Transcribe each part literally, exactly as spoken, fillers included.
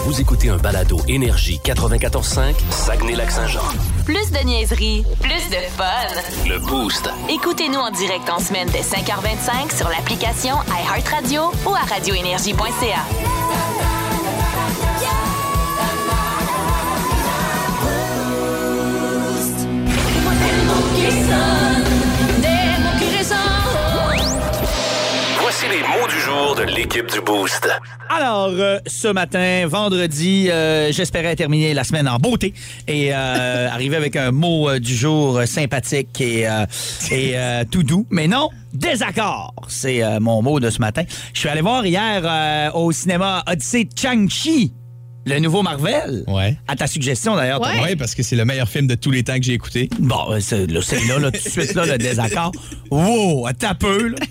Vous écoutez un balado Énergie quatre-vingt-quatorze cinq, Saguenay-Lac-Saint-Jean. Plus de niaiserie, plus de fun. Le Boost. Écoutez-nous en direct en semaine dès cinq heures vingt-cinq sur l'application iHeartRadio ou à radio énergie point c a. Voici les mots du jour de l'équipe du Boost. Alors, euh, ce matin, vendredi, euh, j'espérais terminer la semaine en beauté et euh, arriver avec un mot euh, du jour euh, sympathique et, euh, et euh, tout doux. Mais non, désaccord, c'est euh, mon mot de ce matin. Je suis allé voir hier euh, au cinéma Odyssée de Shang-Chi, le nouveau Marvel. Ouais. À ta suggestion, d'ailleurs. Ouais. Thomas. Ouais, parce que c'est le meilleur film de tous les temps que j'ai écouté. Bon, euh, c'est là, c'est là, là, tout de suite, là, le désaccord. Wow, attends un peu, là.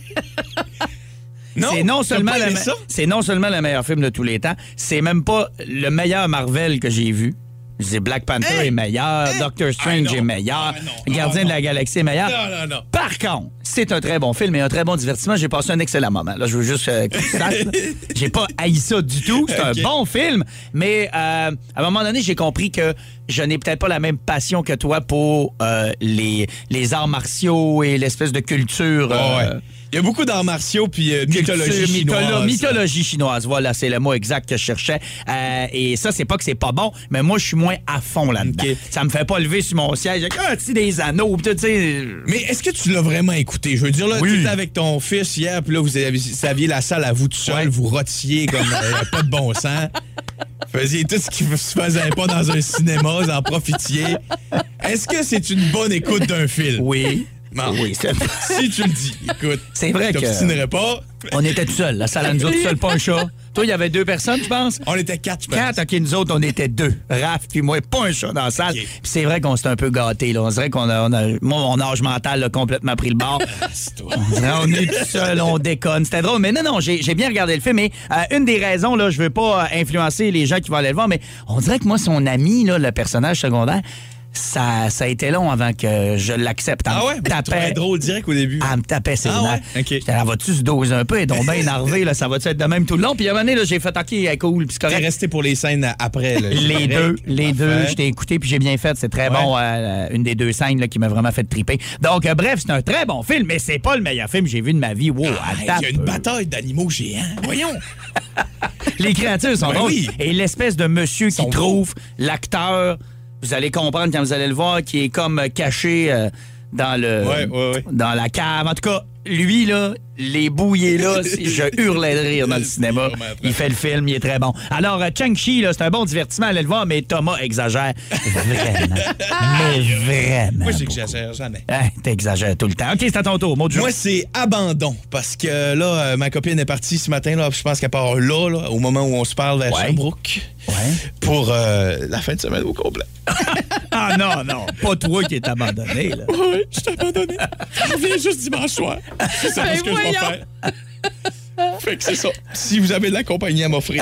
Non, c'est non t'as seulement pas le aimé me- ça? c'est non seulement le meilleur film de tous les temps, c'est même pas le meilleur Marvel que j'ai vu. C'est Black Panther Hey! est meilleur, Hey! Doctor Strange Ah, non. est meilleur, Ah, non. Gardien Ah, de la non. Galaxie est meilleur. Non, non, non. Par contre, c'est un très bon film et un très bon divertissement. J'ai passé un excellent moment. Là, je veux juste euh, que tu saches, là. J'ai pas haï ça du tout. C'est Ok. un bon film, mais euh, à un moment donné, j'ai compris que je n'ai peut-être pas la même passion que toi pour euh, les, les arts martiaux et l'espèce de culture. Ouais, euh, ouais. Il y a beaucoup d'arts martiaux puis euh, mythologie Culture, chinoise. mytholo- mythologie chinoise, voilà, c'est le mot exact que je cherchais. Euh, et ça, c'est pas que c'est pas bon, mais moi, je suis moins à fond là-dedans. Ok. Ça me fait pas lever sur mon siège. J'ai ah, tu sais, des anneaux, pis tout, tu sais. Mais est-ce que tu l'as vraiment écouté? Je veux dire, là, Oui. tu étais avec ton fils hier, puis là, vous aviez, vous aviez la salle à vous tout seul, Ouais. vous rôtiez comme euh, pas de bon sens. Faisiez tout ce qui se faisait pas dans un cinéma, vous en profitiez. Est-ce que c'est une bonne écoute d'un film? Oui. Non. Oui, c'est, Si tu le dis, écoute. c'est vrai je que t'obstinerai pas. on était tout seuls. La salle à nous autres, tout seuls, pas un chat. Toi, il y avait deux personnes, tu penses? On était quatre, je pense. Quatre, OK, nous autres, on était deux. Raph puis moi, pas un chat dans la salle. OK. Puis c'est vrai qu'on s'est un peu gâtés, là. On dirait qu'on a, on a... Moi, mon âge mental a complètement pris le bord. C'est toi. On est tout seul, on déconne. C'était drôle. Mais non, non, j'ai, j'ai bien regardé le film. Et euh, une des raisons, là, je veux pas euh, influencer les gens qui vont aller le voir, mais on dirait que moi, son ami, là, le personnage secondaire, ça, ça a été long avant que je l'accepte. Elle Ah me ouais? Tu tapait- trouvais drôle direct au début. Elle me tapait ses Ah nerfs. ouais? OK. J'étais là, vas-tu se doser un peu? Elle est donc bien énervée, là. Ça va-tu être de même tout le long? Puis à un moment donné, là, j'ai fait, OK, elle est cool, puis c'est T'es correct. resté pour les scènes après. Là, Les Direct. deux, les deux, Parfait. je t'ai écouté puis j'ai bien fait. C'est très Ouais. bon, euh, une des deux scènes là, qui m'a vraiment fait triper. Donc, euh, bref, c'est un très bon film, mais c'est pas le meilleur film que j'ai vu de ma vie. Wow, Ah, attends il y a une un peu. bataille d'animaux géants. Voyons. Les créatures sont Ben drôles. oui. Et l'espèce de monsieur qui sont trouve l'acteur, vous allez comprendre quand vous allez le voir, qui est comme euh, caché euh, dans le Ouais, ouais, ouais. dans la cave. En tout cas, lui, là, les bouillés là, si je hurlais de rire dans le cinéma. Vraiment très Il fait le film, il est très bon. Alors, euh, Shang-Chi, là, c'est un bon divertissement, allez le voir, mais Thomas exagère vraiment. mais vraiment. Moi, j'exagère jamais. Hein, t'exagères tout le temps. OK, c'est à ton tour, mot du jour. Moi, c'est abandon. Parce que là, euh, ma copine est partie ce matin. Là, je pense qu'elle part là, là, au moment où on se parle vers Ouais. Sherbrooke. Ouais. Pour euh, la fin de semaine au complet. Ah non, non, pas toi qui es abandonné, là. Oui, je t'ai abandonné. Je reviens juste dimanche soir. C'est ça Ben ce que je vais voyons. faire. Fait que c'est ça. Si vous avez de la compagnie à m'offrir,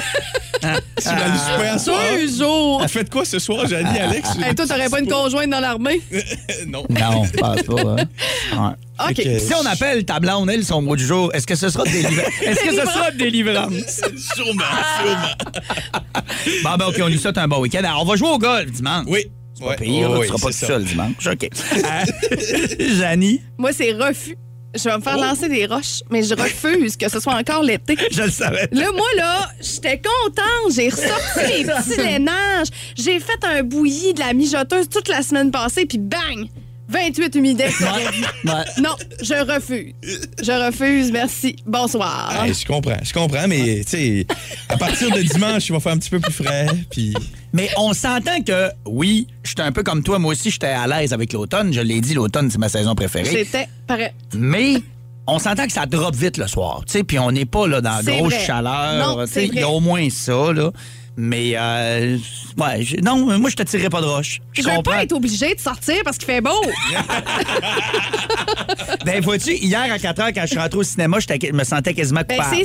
si vous allez souper à soir. Deux jours. Vous faites quoi ce soir, Janie, Alex? Hey, toi, t'aurais pas une conjointe dans l'armée? Non. Non, je pense pas. Hein? Ouais. OK. que- Si on appelle ta blonde, elle, son mot du jour, est-ce que ce sera délivrance? Est-ce que ce sera délivrance? Sûrement, sûrement. Bon, ben, OK, on lui souhaite un bon week-end. Alors, on va jouer au golf dimanche. Oui. C'est pas pire, là, tu seras pas tout seul dimanche. OK. Euh, Janie, Moi, c'est refus. Je vais me faire Oh. lancer des roches, mais je refuse que ce soit encore l'été. je le savais. Là, moi, là, j'étais contente. J'ai ressorti les petits lainages. J'ai fait un bouilli de la mijoteuse toute la semaine passée, puis bang! vingt-huit humidex. Ouais. Non, je refuse. Je refuse, merci. Bonsoir. Hey, je comprends, je comprends, mais tu sais, à partir de dimanche, il va faire un petit peu plus frais, puis Mais on s'entend que, oui, j'étais un peu comme toi. Moi aussi, j'étais à l'aise avec l'automne. Je l'ai dit, l'automne, c'est ma saison préférée. C'était pareil. Mais on s'entend que ça drop vite le soir. Tu sais, puis on n'est pas là dans la C'est grosse vrai. chaleur. Non, Tu sais, c'est il y a vrai. au moins ça, là. Mais, euh, ouais, je- non, moi, je te tirerai pas de roche. Je Je veux comprends. pas être obligée de sortir parce qu'il fait beau. Ben, vois-tu, hier à quatre heures, quand je suis rentré au cinéma, j'étais- je me sentais quasiment Ben, coupable. c'est ça.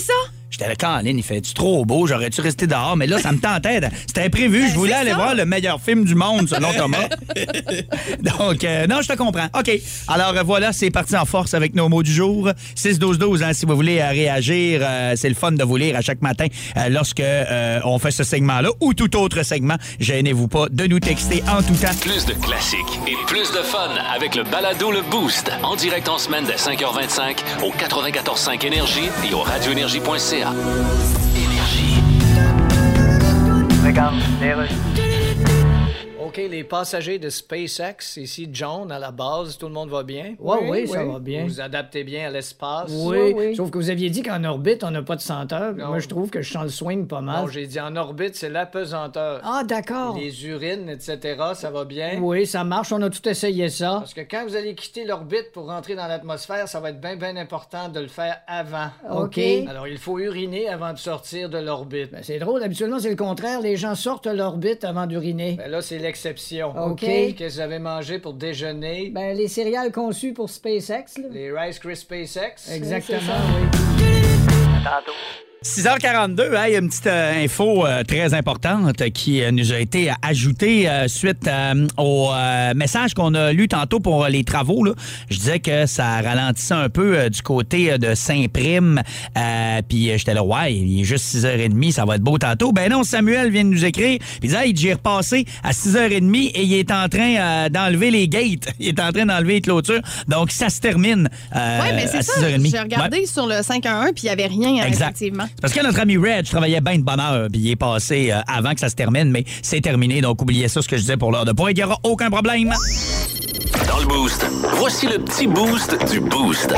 J'étais là, Caroline, il fait-tu trop beau? J'aurais-tu resté dehors? Mais là, ça me tentait. C'était prévu. Ben, je voulais c'est aller ça. voir le meilleur film du monde, selon Thomas. Donc, euh, non, je te comprends. OK. Alors, euh, voilà, c'est parti en force avec nos mots du jour. six douze douze, hein, si vous voulez euh, réagir. Euh, c'est le fun de vous lire à chaque matin euh, lorsque euh, on fait ce segment-là ou tout autre segment. Gênez-vous pas de nous texter en tout temps. Plus de classiques et plus de fun avec le balado Le Boost. En direct en semaine dès cinq heures vingt-cinq au quatre-vingt-quatorze cinq Énergie et au radio énergie point c a. Énergie. Regarde, les rues. OK, les passagers de SpaceX, ici John, à la base, tout le monde va bien? Oui, oui, oui, ça va bien. Vous vous adaptez bien à l'espace? Oui, oui, oui, sauf que vous aviez dit qu'en orbite, on n'a pas de senteur. Non. Moi, je trouve que je sens le swing pas mal. Non, j'ai dit en orbite, c'est l'apesanteur. Ah, d'accord. Les urines, et cetera, ça va bien? Oui, ça marche, on a tout essayé ça. Parce que quand vous allez quitter l'orbite pour rentrer dans l'atmosphère, ça va être bien, bien important de le faire avant. OK. Alors, il faut uriner avant de sortir de l'orbite. Ben, c'est drôle, habituellement, c'est le contraire. Les gens sortent de l'orbite avant d'uriner. Ben là, c'est l'exception. OK. Qu'est-ce que vous avez mangé pour déjeuner? Ben, les céréales conçues pour SpaceX, là. Les Rice Krispies SpaceX? Exactement, C'est ça? oui. Tantôt. six heures quarante-deux, hein, il y a une petite euh, info euh, très importante qui euh, nous a été ajoutée euh, suite euh, au euh, message qu'on a lu tantôt pour les travaux. Là. Je disais que ça ralentissait un peu euh, du côté euh, de Saint-Prime. Euh, puis euh, j'étais là, ouais, il est juste six heures trente, ça va être beau tantôt. Ben non, Samuel vient de nous écrire. Puis il dit, hey, j'ai repassé à six heures trente et il est en train euh, d'enlever les gates. Il est en train d'enlever les clôtures. Donc, ça se termine euh, Oui, mais c'est à ça. six heures trente. J'ai regardé Ouais. sur le cinq un un puis il n'y avait rien, Exact. effectivement. Parce que notre ami Reg travaillait bien de bonne heure, puis il est passé euh, avant que ça se termine, mais c'est terminé, donc oubliez ça, ce que je disais pour l'heure de pointe, il n'y aura aucun problème. Dans le Boost, voici le petit boost du Boost.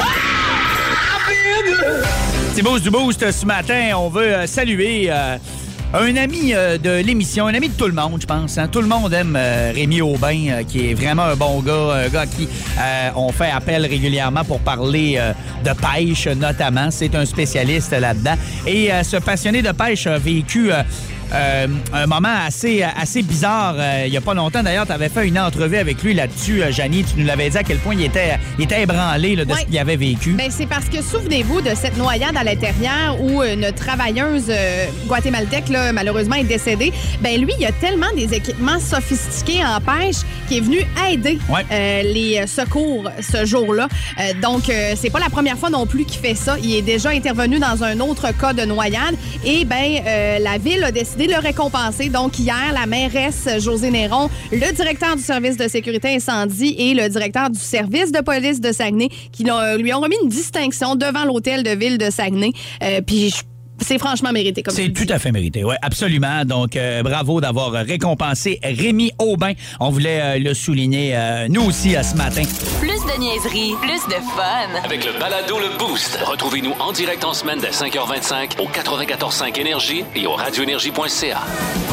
Petit boost du boost ce matin, on veut euh, saluer euh, un ami euh, de l'émission, un ami de tout le monde, je pense. Hein? Tout le monde aime euh, Rémi Aubin, euh, qui est vraiment un bon gars, un gars à qui euh, on fait appel régulièrement pour parler euh, de pêche, notamment. C'est un spécialiste là-dedans. Et euh, ce passionné de pêche a vécu... Euh, Euh, un moment assez, assez bizarre. Euh, il n'y a pas longtemps, d'ailleurs, tu avais fait une entrevue avec lui là-dessus, euh, Janie. Tu nous l'avais dit à quel point il était, il était ébranlé là, de Ouais. ce qu'il avait vécu. Ben, c'est parce que, souvenez-vous de cette noyade à l'intérieur où une travailleuse euh, guatémaltèque, là, malheureusement, est décédée. Ben, lui, il a tellement des équipements sophistiqués en pêche qu'il est venu aider Ouais. euh, les secours ce jour-là. Euh, donc, euh, c'est pas la première fois non plus qu'il fait ça. Il est déjà intervenu dans un autre cas de noyade. Et, ben, euh, la ville a décidé de le récompenser. Donc, hier, la mairesse Josée Néron, le directeur du service de sécurité incendie et le directeur du service de police de Saguenay qui l'ont- lui ont remis une distinction devant l'hôtel de ville de Saguenay. Euh, Puis, je- c'est franchement mérité. Comme C'est tu tout dis. à fait mérité, oui, absolument. Donc, euh, bravo d'avoir récompensé Rémi Aubin. On voulait euh, le souligner, euh, nous aussi, euh, ce matin. Plus de niaiserie, plus de fun. Avec le balado Le Boost. Retrouvez-nous en direct en semaine dès cinq heures vingt-cinq au quatre-vingt-quatorze cinq Énergie et au radio énergie point c a.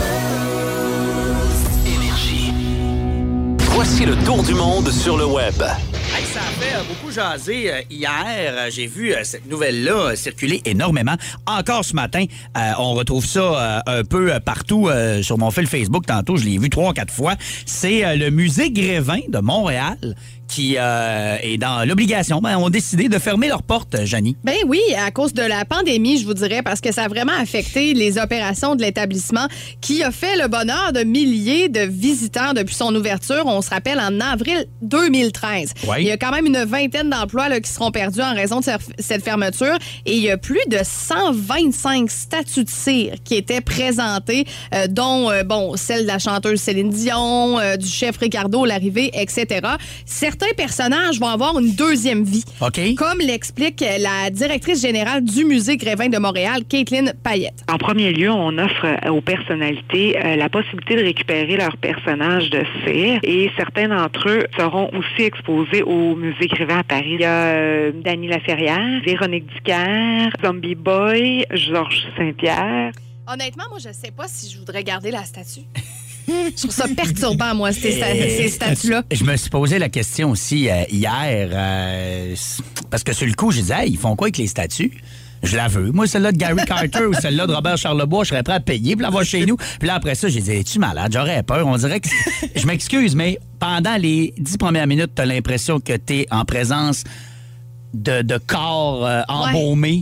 Énergie. Voici le tour du monde sur le web. Hey, ça a fait euh, beaucoup jaser euh, hier. Euh, J'ai vu euh, cette nouvelle-là euh, circuler énormément. Encore ce matin, euh, on retrouve ça euh, un peu euh, partout euh, sur mon fil Facebook. Tantôt, je l'ai vu trois, quatre fois. C'est euh, le musée Grévin de Montréal qui euh, est dans l'obligation. Ben, ont décidé de fermer leurs portes, Janie. Ben oui, à cause de la pandémie, je vous dirais, parce que ça a vraiment affecté les opérations de l'établissement qui a fait le bonheur de milliers de visiteurs depuis son ouverture. On se rappelle en avril deux mille treize. Oui. Il y a quand même une vingtaine d'emplois là, qui seront perdus en raison de cette fermeture. Et il y a plus de cent vingt-cinq statues de cire qui étaient présentées, euh, dont, euh, bon, celle de la chanteuse Céline Dion, euh, du chef Ricardo Larrivée, et cetera. Certains personnages vont avoir une deuxième vie. OK. Comme l'explique la directrice générale du Musée Grévin de Montréal, Caitlin Payette. En premier lieu, on offre aux personnalités euh, la possibilité de récupérer leurs personnages de cire et certains d'entre eux seront aussi exposés au Musée Grévin à Paris. Il y a euh, Dany Laferrière, Véronique Ducaire, Zombie Boy, Georges Saint-Pierre. Honnêtement, moi, je sais pas si je voudrais garder la statue. Je trouve ça perturbant, moi, ces, sta- ces statues-là. Je me suis posé la question aussi euh, hier, euh, parce que sur le coup, je disais, hey, ils font quoi avec les statues? Je la veux. Moi, celle-là de Gary Carter ou celle-là de Robert Charlebois, je serais prêt à payer pour l'avoir chez nous. Puis là, après ça, j'ai dit, es-tu malade? J'aurais peur. On dirait que... Je m'excuse, mais pendant les dix premières minutes, tu as l'impression que tu es en présence de, de corps euh, embaumés.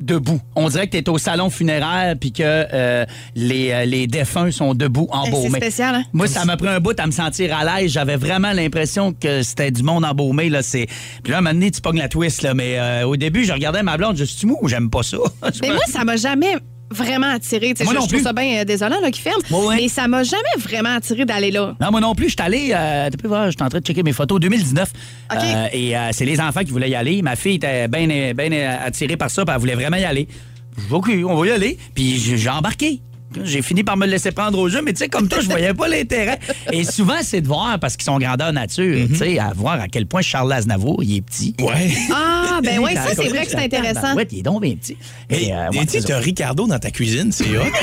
debout. On dirait que tu es au salon funéraire puis que euh, les, euh, les défunts sont debout, embaumés. C'est spécial, hein? Moi, ça m'a pris un bout à me sentir à l'aise. J'avais vraiment l'impression que c'était du monde embaumé. Là. C'est... Puis là, à un moment donné, tu pognes la twist. Là. Mais euh, au début, je regardais ma blonde, je suis mou, j'aime pas ça. Mais moi, ça m'a jamais vraiment attiré. Moi je, non je trouve ça bien euh, désolant là, qu'ils ferment. Ouais, ouais. Mais ça m'a jamais vraiment attiré d'aller là. Non, moi non plus. Je suis allé, euh, tu peux voir, je suis en train de checker mes photos, deux mille dix-neuf. Okay. Euh, et euh, c'est les enfants qui voulaient y aller. Ma fille était bien ben attirée par ça, puis elle voulait vraiment y aller. OK, on va y aller. Puis j'ai embarqué. J'ai fini par me laisser prendre au jeu, mais tu sais, comme toi, je voyais pas l'intérêt. Et souvent, c'est de voir, parce qu'ils sont grandeur nature, mm-hmm. tu sais, à voir à quel point Charles Aznavour, il est petit. Ouais. Ah, ben oui, ça, c'est vrai que c'est intéressant. Ouais, il est donc bien petit. Et, et, euh, et tu sais, tu as Ricardo dans ta cuisine, c'est hot.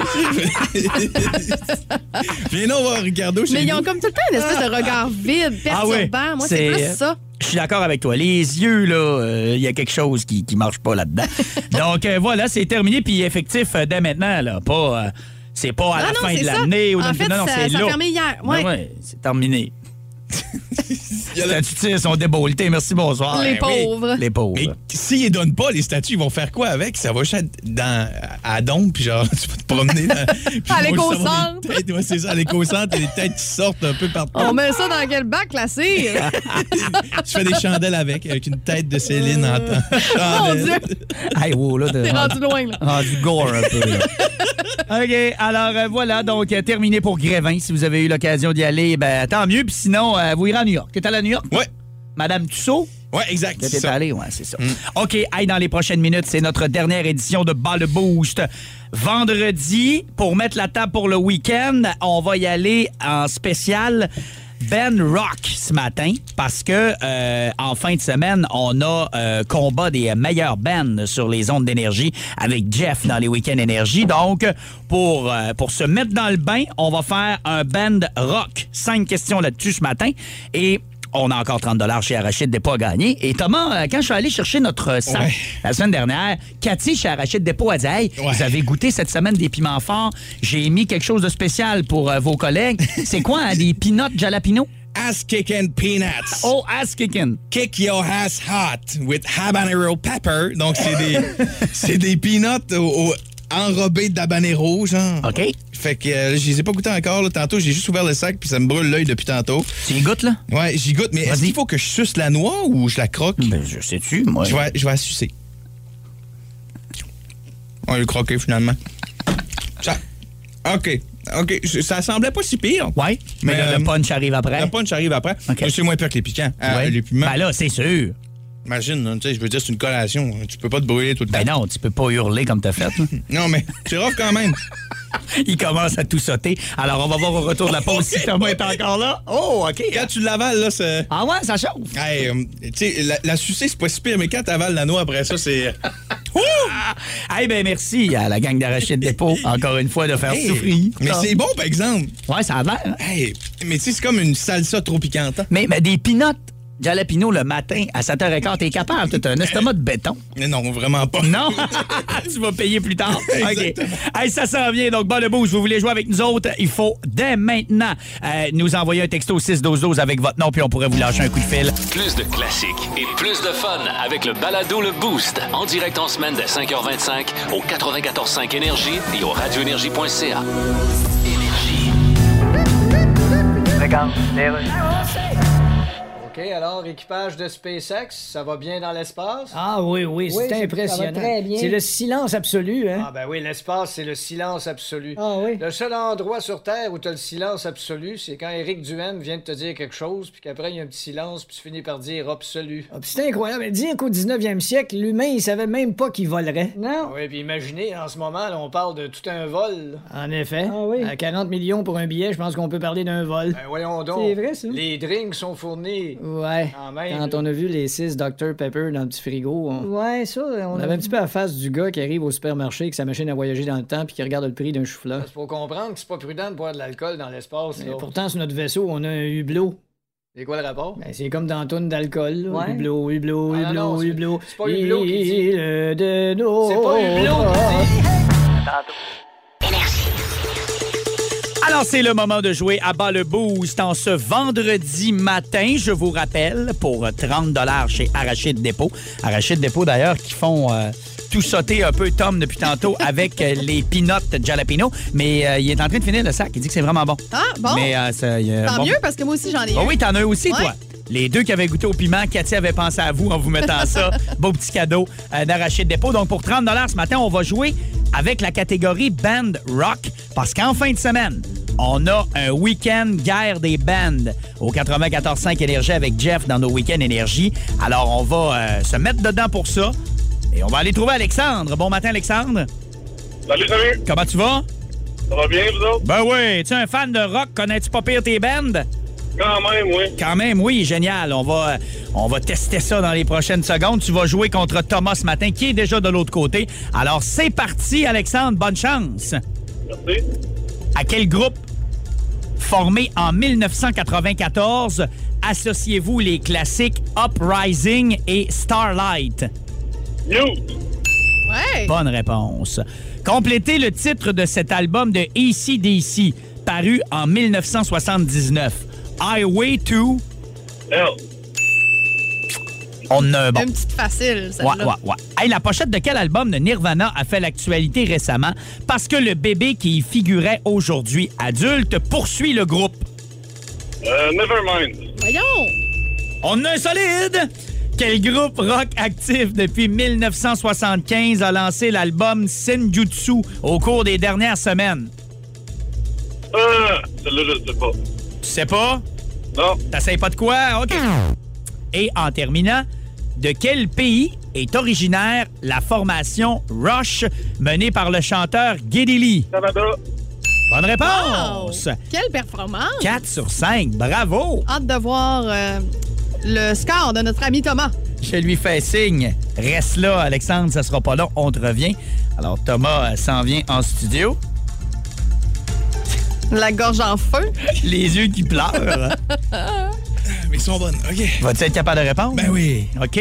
Viens non voir Ricardo chez Mais nous. ils ont comme tout le temps une espèce de regard vide, perturbant. Ah ouais, moi, c'est, c'est plus ça. Je suis d'accord avec toi. Les yeux, là, il euh, y a quelque chose qui ne marche pas là-dedans. Donc, euh, voilà, c'est terminé, puis effectif euh, dès maintenant, là. Pas, euh, c'est pas à non, la non, fin de ça. l'année. Ou en fait, non, non, ça, c'est ça là. a fermé hier. Ouais. Ben ouais, c'est terminé. Les statues sont débolletées. Merci, bonsoir. Les pauvres. Oui, les pauvres. Mais s'ils ne donnent pas, les statues, ils vont faire quoi avec? Ça va juste être dans, à Dompe, puis genre, tu vas te promener dans, à l'éco-centre. Ouais, c'est ça, à l'éco-centre, et les têtes qui sortent un peu partout. On met ça dans quel bac, la cire? Tu fais des chandelles avec, avec une tête de Céline en temps. Mon Dieu! Hey, wow, là, t'es rendu loin, là. Rendu gore un peu, là. OK, alors euh, voilà, donc euh, terminé pour Grévin. Si vous avez eu l'occasion d'y aller, ben tant mieux. Puis sinon, euh, vous irez à New York. T'es allé à New York? Oui. Madame Tussaud? Oui, exact. T'es allé, ouais, c'est ça. Mm. OK, hey, dans les prochaines minutes, c'est notre dernière édition de Bas le Boost. Vendredi, pour mettre la table pour le week-end, on va y aller en spécial Ben Rock ce matin parce que euh, en fin de semaine, on a euh, combat des meilleurs bands sur les ondes d'énergie avec Jeff dans les week-ends énergie. Donc, pour, euh, pour se mettre dans le bain, on va faire un band rock. Cinq questions là-dessus ce matin. Et on a encore trente dollars chez Arachide Dépôt à gagner. Et Thomas, quand je suis allé chercher notre sac ouais. la semaine dernière, Cathy chez Arachide Dépôt a dit hey, ouais. vous avez goûté cette semaine des piments forts. J'ai mis quelque chose de spécial pour euh, vos collègues. C'est quoi, hein, des peanuts jalapeno? Ass kicking peanuts. Oh, ass kicking. Kick your ass hot with habanero pepper. Donc, c'est des, c'est des peanuts au, au, enrobés d'habanero, genre. OK. Fait que euh, je les ai pas goûtés encore. Là. Tantôt, j'ai juste ouvert le sac puis ça me brûle l'œil depuis tantôt. Tu y goûtes, là? Ouais, j'y goûte. Mais Vas-y. Est-ce qu'il faut que je suce la noix ou je la croque? Ben, je sais-tu, moi. Je vais, je vais la sucer. On va le croquer, finalement. Ça... OK. OK. Ça semblait pas si pire. Oui, mais, mais le, euh, le punch arrive après. Le punch arrive après. Okay. C'est moins pire que les piquants. Ouais. Euh, les piments. Ben là, c'est sûr. Imagine, tu sais, je veux dire, c'est une collation. Tu peux pas te brûler tout le temps. Ben non, tu peux pas hurler comme t'as fait. Non, mais c'est rough quand même. Il commence à tout sauter. Alors, on va voir au retour de la pause si Thomas est encore là. Oh, OK. Quand tu l'avales, là, c'est... Ah ouais, ça chauffe. Hey, euh, tu sais, la, la sucer, c'est pas si pire, mais quand t'avales la noix après ça, c'est... Eh hey, ben merci à la gang d'Arachide Dépôt, encore une fois, de faire hey, souffrir. Mais c'est bon, par exemple. Ouais, ça a l'air. Hein? Hey, mais tu sais, c'est comme une salsa trop piquante. Hein? Mais, mais des peanuts jalapeno le matin à sept heures quinze, t'es capable. T'as un estomac de béton. Mais non, vraiment pas. Non? Tu vas payer plus tard. OK. Hey, ça s'en vient. Donc, Bas le Boost, vous voulez jouer avec nous autres, il faut dès maintenant euh, nous envoyer un texto six douze douze avec votre nom, puis on pourrait vous lâcher un coup de fil. Plus de classiques et plus de fun avec le balado Le Boost. En direct en semaine dès cinq heures vingt-cinq au quatre-vingt-quatorze cinq Énergie et au radio énergie point c a. Énergie. Regarde, OK, alors, équipage de SpaceX, ça va bien dans l'espace? Ah oui, oui, c'est oui, impressionnant. Ça va très bien. C'est le silence absolu, hein? Ah ben oui, l'espace, c'est le silence absolu. Ah oui? Le seul endroit sur Terre où t'as le silence absolu, c'est quand Éric Duhaime vient de te dire quelque chose, puis qu'après, il y a un petit silence, puis tu finis par dire absolu. Ah, puis c'est incroyable. Dire qu'au dix-neuvième siècle, l'humain, il savait même pas qu'il volerait. Non. Oui, puis imaginez, en ce moment, là, on parle de tout un vol. Là. En effet. Ah oui? À quarante millions pour un billet, je pense qu'on peut parler d'un vol. Ben voyons donc. C'est vrai, ça? Les drinks sont fournis. Ouais. Quand même. Quand on a vu les six docteur Pepper dans le petit frigo, on... Ouais, ça, on, on avait un petit peu la face du gars qui arrive au supermarché avec sa machine à voyager dans le temps puis qui regarde le prix d'un chou-fleur. Il faut comprendre que c'est pas prudent de boire de l'alcool dans l'espace. Là. Pourtant, sur notre vaisseau, on a un hublot. C'est quoi le rapport? Ben, c'est comme dans la toune d'alcool. Là. Ouais. Hublot, hublot, ah, hublot, non, non, hublot. C'est pas hublot qui dit. De nos... C'est pas hublot qui dit. Tantôt. Alors, c'est le moment de jouer à Bas le Boost en ce vendredi matin. Je vous rappelle, pour trente dollars chez Arachide Dépôt. Arachide Dépôt, d'ailleurs, qui font... Euh, tout sauté un peu, Tom, depuis tantôt, avec euh, les peanuts jalapeno. Mais euh, il est en train de finir le sac. Il dit que c'est vraiment bon. Ah, bon. Mais, euh, ça, euh, Tant bon. mieux, parce que moi aussi, j'en ai Oh, un. oui, t'en as un aussi, Ouais. toi. Les deux qui avaient goûté au piment, Cathy avait pensé à vous en vous mettant ça. Beau petit cadeau euh, d'Arachide Dépôt. Donc, pour trente ce matin, on va jouer avec la catégorie Band Rock parce qu'en fin de semaine, on a un week-end guerre des bands au quatre-vingt-quatorze cinq Énergie avec Jeff dans nos week-ends Énergie. Alors, on va euh, se mettre dedans pour ça et on va aller trouver Alexandre. Bon matin, Alexandre. Salut, salut. Comment tu vas? Ça va bien, vous autres? Ben oui. Tu es un fan de rock? Connais-tu pas pire tes bands? Quand même, oui. Quand même, oui, génial. On va, on va tester ça dans les prochaines secondes. Tu vas jouer contre Thomas ce matin, qui est déjà de l'autre côté. Alors, c'est parti, Alexandre. Bonne chance. Merci. À quel groupe formé en dix-neuf cent quatre-vingt-quatorze associez-vous les classiques Uprising et Starlight? Mute. Ouais. Bonne réponse. Complétez le titre de cet album de A C D C, paru en dix-neuf cent soixante-dix-neuf. Highway to... Hell. On a un bon. Une petite facile, Ouais, celle-là. ouais, ouais. Hey, la pochette de quel album de Nirvana a fait l'actualité récemment? Parce que le bébé qui y figurait aujourd'hui adulte poursuit le groupe. Euh, Nevermind. Voyons. On a un solide! Quel groupe rock actif depuis dix-neuf cent soixante-quinze a lancé l'album Senjutsu au cours des dernières semaines? Euh, celle-là, je ne sais pas. Tu sais pas? Non. T'essayes pas de quoi? OK. Et en terminant, de quel pays est originaire la formation Rush menée par le chanteur Geddy Lee? Canada. Bonne réponse! Wow. Quelle performance. quatre sur cinq, bravo! Hâte de voir euh, le score de notre ami Thomas. Je lui fais signe. Reste là, Alexandre, ça sera pas long, on te revient. Alors, Thomas euh, s'en vient en studio. La gorge en feu. Les yeux qui pleurent. Mais ils sont bonnes. OK. Vas-tu être capable de répondre? Ben oui. OK.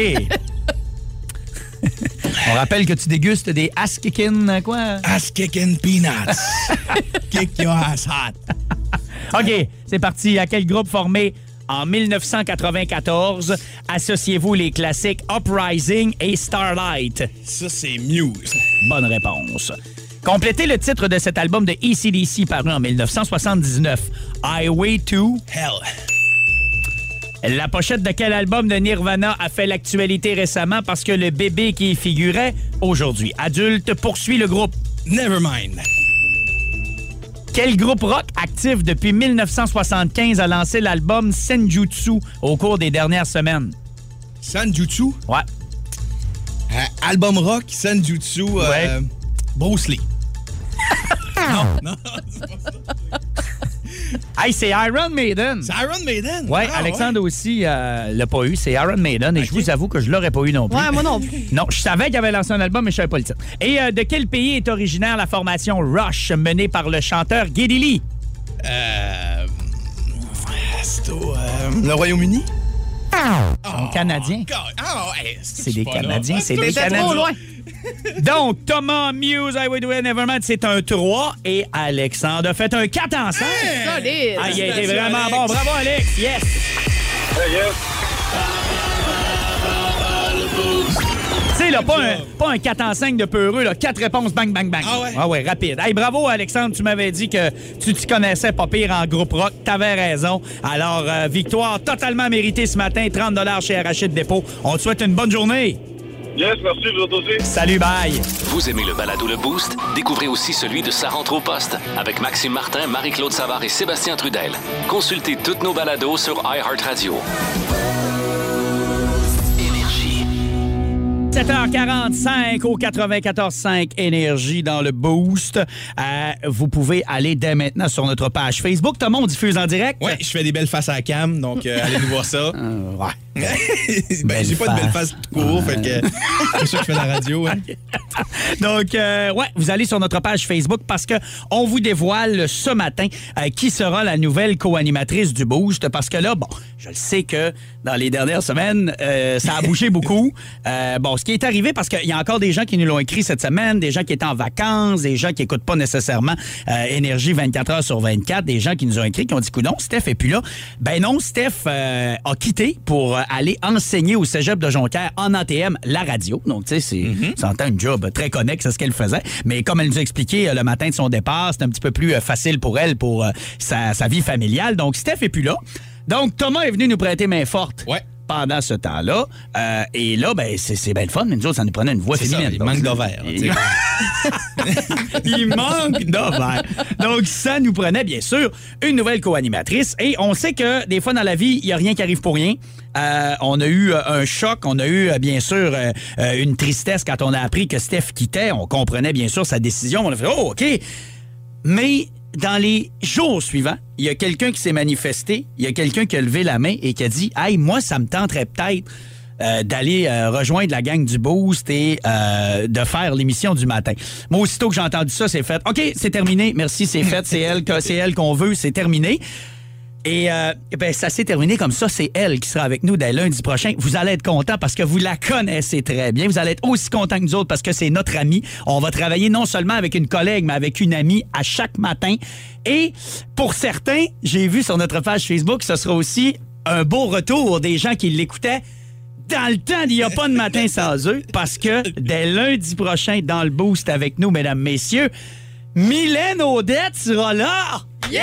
On rappelle que tu dégustes des ass kickin' quoi? Ass kicking peanuts. Kick your ass hot. OK, c'est parti. À quel groupe formé en dix-neuf cent quatre-vingt-quatorze associez-vous les classiques Uprising et Starlight? Ça, c'est Muse. Bonne réponse. Complétez le titre de cet album de A C D C paru en dix-neuf cent soixante-dix-neuf. Highway to... Hell. La pochette de quel album de Nirvana a fait l'actualité récemment parce que le bébé qui y figurait aujourd'hui adulte poursuit le groupe? Nevermind. Quel groupe rock actif depuis dix-neuf cent soixante-quinze a lancé l'album Senjutsu au cours des dernières semaines? Sanjutsu. Ouais. Euh, album rock, Sanjutsu. Euh, Ouais. Bruce Lee. non, non, c'est pas ça. Hey, c'est Iron Maiden. C'est Iron Maiden? Ouais, Ah, Alexandre aussi euh, l'a pas eu. C'est Iron Maiden et je vous avoue que je l'aurais pas eu non plus. Ouais, moi non plus. Non, je savais qu'il avait lancé un album, mais je savais pas le titre. Et euh, de quel pays est originaire la formation Rush menée par le chanteur Geddy Lee? Euh. C'est au. euh, le Royaume-Uni? Un Canadien. Ah, ouais. C'est des Canadiens, c'est des C'était trop Canadiens. loin. Donc, Thomas, Muse, Highway to Hell, Nevermind, c'est un trois. Et Alexandre a fait un quatre en cinq. Solide. Ah, il a été vraiment bon. Bravo, Alex. Yes. Hey, yes. Tu sais, là, pas un, pas un quatre en cinq de peureux, là. Quatre réponses, bang, bang, bang. Ah ouais? Ah ouais, rapide. Hey, bravo, Alexandre. Tu m'avais dit que tu t'y connaissais pas pire en groupe rock. T'avais raison. Alors, euh, victoire totalement méritée ce matin. trente chez Arachide Dépôt. On te souhaite une bonne journée. Yes, merci, vous autres aussi. Salut, bye. Vous aimez le balado Le Boost? Découvrez aussi celui de Sa rentre au poste avec Maxime Martin, Marie-Claude Savard et Sébastien Trudel. Consultez toutes nos balados sur iHeartRadio. Énergie. sept heures quarante-cinq au quatre-vingt-quatorze cinq Énergie dans le Boost. Euh, vous pouvez aller dès maintenant sur notre page Facebook. Thomas, on diffuse en direct? Ouais, je fais des belles faces à la cam, donc euh, allez nous voir ça. Euh, ouais. ben, j'ai pas de belles faces tout court, fait que c'est pour ça que je fais la radio. Hein. Donc, euh, ouais, vous allez sur notre page Facebook parce que on vous dévoile ce matin euh, qui sera la nouvelle co-animatrice du Boost. Parce que là, bon, je le sais que dans les dernières semaines, euh, ça a bougé beaucoup. Euh, bon, ce qui est arrivé, parce qu'il y a encore des gens qui nous l'ont écrit cette semaine, des gens qui étaient en vacances, des gens qui n'écoutent pas nécessairement euh, Énergie vingt-quatre heures sur vingt-quatre, des gens qui nous ont écrit, qui ont dit, coudonc, Steph est plus là. Ben non, Steph euh, a quitté pour aller enseigner au cégep de Jonquière en A T M la radio. Donc, tu sais, c'est mm-hmm. ça entend une job très connexe à ce qu'elle faisait. Mais comme elle nous a expliqué euh, le matin de son départ, c'est un petit peu plus euh, facile pour elle, pour euh, sa, sa vie familiale. Donc, Steph est plus là. Donc, Thomas est venu nous prêter main forte. Ouais. Pendant ce temps-là. Euh, et là, ben, c'est, c'est bien le fun, mais nous autres, ça nous prenait une voix c'est féminine. Ça, il manque d'ovaires. Il... il manque d'ovaires. Donc, ça nous prenait, bien sûr, une nouvelle co-animatrice. Et on sait que des fois, dans la vie, il n'y a rien qui arrive pour rien. Euh, on a eu euh, un choc, on a eu, euh, bien sûr, euh, euh, une tristesse quand on a appris que Steph quittait. On comprenait, bien sûr, sa décision. On a fait « Oh, OK! » Mais... dans les jours suivants, il y a quelqu'un qui s'est manifesté, il y a quelqu'un qui a levé la main et qui a dit « Hey, moi, ça me tenterait peut-être euh, d'aller euh, rejoindre la gang du Boost et euh, de faire l'émission du matin. » Moi, aussitôt que j'ai entendu ça, c'est fait. « OK, c'est terminé. Merci, c'est fait. C'est elle, que, c'est elle qu'on veut. C'est terminé. » Et euh, ben, ça s'est terminé comme ça. C'est elle qui sera avec nous dès lundi prochain. Vous allez être contents parce que vous la connaissez très bien. Vous allez être aussi contents que nous autres parce que c'est notre amie. On va travailler non seulement avec une collègue, mais avec une amie à chaque matin. Et pour certains, j'ai vu sur notre page Facebook, ce sera aussi un beau retour des gens qui l'écoutaient dans le temps d'il n'y a pas de matin sans eux. Parce que dès lundi prochain, dans le Boost avec nous, mesdames, messieurs, Mylène Audette sera là! Yeah!